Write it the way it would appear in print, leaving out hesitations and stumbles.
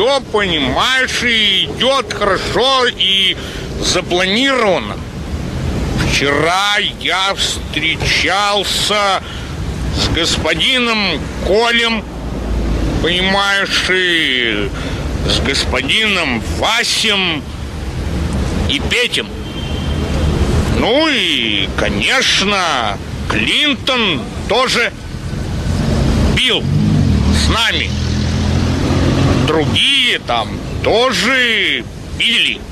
все, понимаешь, и идет хорошо и запланировано. Вчера я встречался с господином Колем, понимаешь, и с господином Васем и Петем. Ну и, конечно, Клинтон тоже пил с нами. Другие там тоже пили.